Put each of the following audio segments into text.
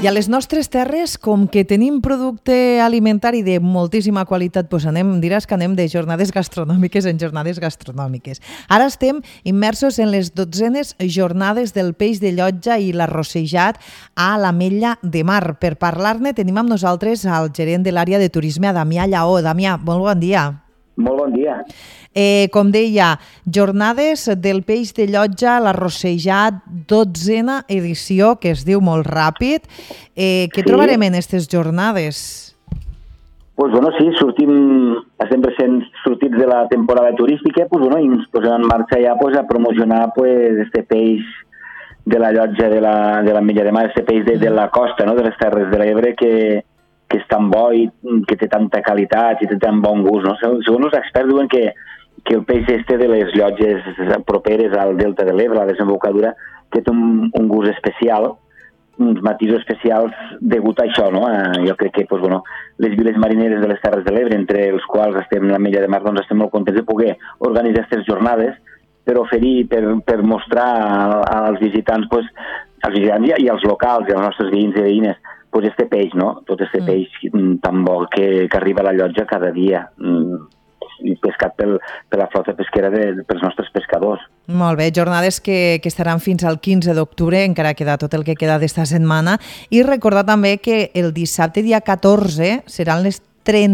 I a les nostres terres, com que tenim producte alimentari de moltíssima qualitat, doncs diràs que anem de jornades gastronòmiques en jornades gastronòmiques. Ara estem immersos en les 12enes jornades del peix de llotja i l'arrossejat a l'Ametlla de Mar. Per parlar-ne tenim amb nosaltres el gerent de l'àrea de turisme, Damià Lleó. Damià, molt bon dia. Molt bon dia. Com deia, jornades del peix de llotja, l'arrossejat, 12a edició, que es diu molt ràpid. Què trobarem en aquestes jornades? Pues bueno, sí, estem recent sortits de la temporada turística, pues bueno, i ens posem en marxa ja pues, a promocionar pues, este peix de la llotja de l'Ametlla de Mar, este peix de la costa, no? De les Terres de l'Ebre, que és tan bo i que té tanta qualitat i té tan bon gust. No? Segons els experts diuen que el peix este de les llotges properes al Delta de l'Ebre, a la desembocadura, que té un gust especial, uns matisos especials degut a això. No? Jo crec que pues, bueno, les viles marineres de les Terres de l'Ebre, entre els quals estem a l'Ametlla de Mar, doncs estem molt contents de poder organitzar aquestes jornades per oferir, per mostrar als visitants, pues, als visitants i als locals i als nostres veïns i veïnes, pues este peix, no? Tot este peix tan bo que arriba a la llotja cada dia, pescat per la flota pesquera pels nostres pescadors. Molt bé, jornades que estaran fins al 15 d'octubre, encara queda tot el que queda d'esta setmana, i recordar també que el dissabte dia 14 seran la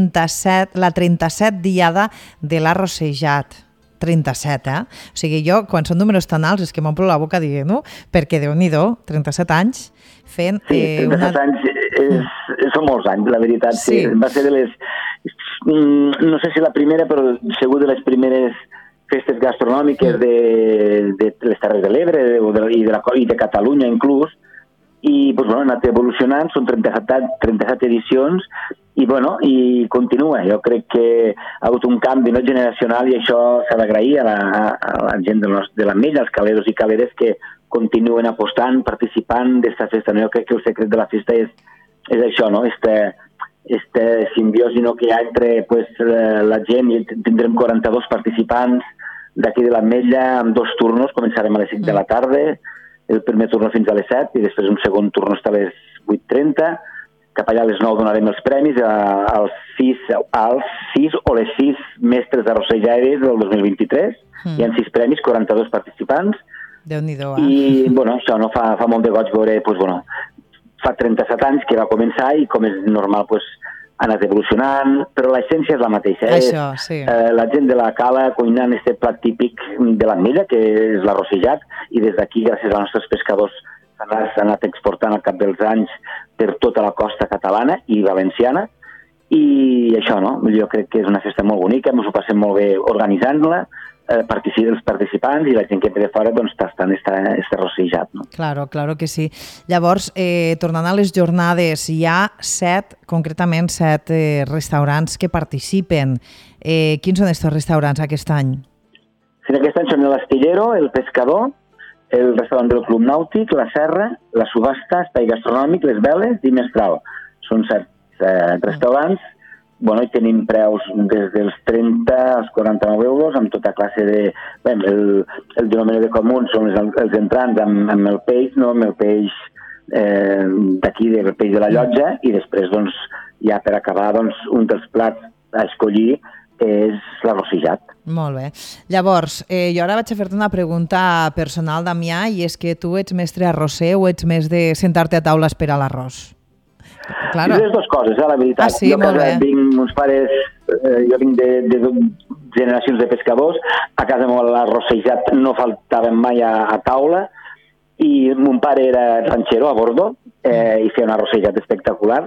37 diada de l'arrossejat. 37, O sigui, jo, quan són números tan alts, és que m'omplo la boca dient-ho, perquè Déu-n'hi-do, 37 anys fent... Sí, 37 anys són molts anys, la veritat. Sí. Va ser de les... No sé si la primera, però segur de les primeres festes gastronòmiques de les Terres de l'Ebre i de Catalunya, inclús. I pues, bueno, han anat evolucionant, són 37 edicions, i continua. Jo crec que ha hagut un canvi generacional i això s'ha d'agrair a la gent de l'Ametlla, als caleros i caleres que continuen apostant, participant d'esta festa. Jo crec que el secret de la festa és això, no? Este simbiosi que hi ha entre la gent, i tindrem 42 participants d'aquí de l'Ametlla amb 2 turnos, començarem a les 5 de la tarda, el primer turno fins a les 7 i després un segon turno fins a les 8:30. Cap allà a les 9 donarem els premis als 6 o les 6 mestres d'arrossejaires del 2023. Hi ha 6 premis, 42 participants. Déu-n'hi-do, I això no fa molt de goig veure, fa 37 anys que va començar i com és normal ha anat evolucionant, però l'essència és la mateixa. Això, sí. La gent de la cala cuinant aquest plat típic de l'Ametlla, que és l'arrossejat, i des d'aquí, gràcies als nostres pescadors, s'ha anat exportant al cap dels anys per tota la costa catalana i valenciana, i això, no? Jo crec que és una festa molt bonica, ens ho passem molt bé organitzant-la, els participants i la gent que ve de fora tastant aquest arrossejat. No? Claro que sí. Llavors, tornant a les jornades, hi ha concretament 7 restaurants que participen. Quins són aquests restaurants aquest any? Sí, aquest any són l'Astillero, el Pescador, el restaurant del Club Nàutic, la Serra, la Subhasta, Espai Gastronòmic, les Veles i Mestral. Són 7 restaurants. I tenim preus des dels 30 als 49 euros amb tota classe de... El denominador comú són els entrants amb el peix, no? Amb el peix d'aquí, el peix de la llotja, i després, ja per acabar, un dels plats a escollir és l'arrossejat. Molt bé. Llavors, jo ara vaig a fer-te una pregunta personal, Damià, i és que tu ets mestre arrosser o ets més de sentar-te a taula a esperar l'arròs? Claro. I les dues coses, la veritat. Sí, jo vinc de generacions de pescadors, a casa meva l'arrossejat no faltaven mai a taula, i mon pare era ranxero a bordo i feia un arrossejat espectacular,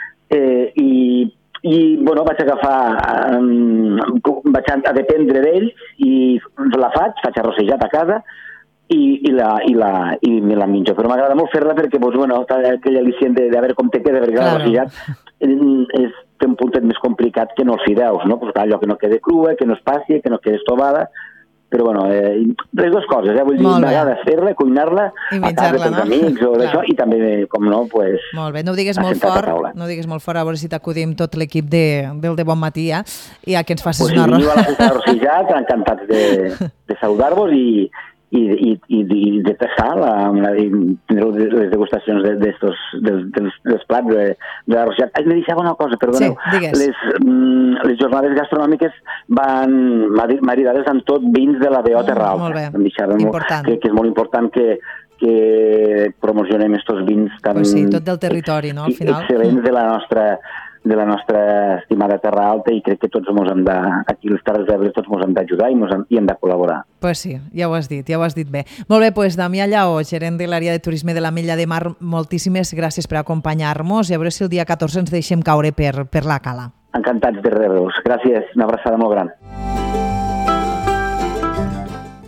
vaig agafar, vaig a dependre d'ells i la faig arrossejat a casa, i me la menjo, però m'agrada molt fer-la perquè aquell al·licient de veure com te queda, perquè l'arrossejat té un puntet més complicat que no els fideus, no? Allò que no quede crua, que no es passi, que no quede estovada, però les dues coses, vull dir, m'agrada fer-la, cuinar-la a casa pels amics o d'això, i també, com no, molt bé, no ho digues molt fort, a veure si t'acudim tot l'equip del De Bon Matí, i a que ens facis una arrossejat, encantats de saludar-vos i i de tastar, tindreu les degustacions dels plats de l'arrossegat. Me deixava una cosa, perdoneu. Sí, les jornades gastronòmiques van maridades amb tot vins de la BO Terra Alta. Molt bé, important. Que és molt important que promocionem estos vins tan... Pues sí, tot del territori, no?, al final. Excel·lents de la nostra estimada Terra Alta, i crec que tots aquí les Terres d'Ebre tots ens hem d'ajudar i hem de col·laborar. Pues sí, ja ho has dit bé. Molt bé, pues Damià Lleó, gerent de l'àrea de turisme de l'Ametlla de Mar, moltíssimes gràcies per acompanyar-nos i a veure si el dia 14 ens deixem caure per la cala. Encantats de rebre-vos. Gràcies, una abraçada molt gran.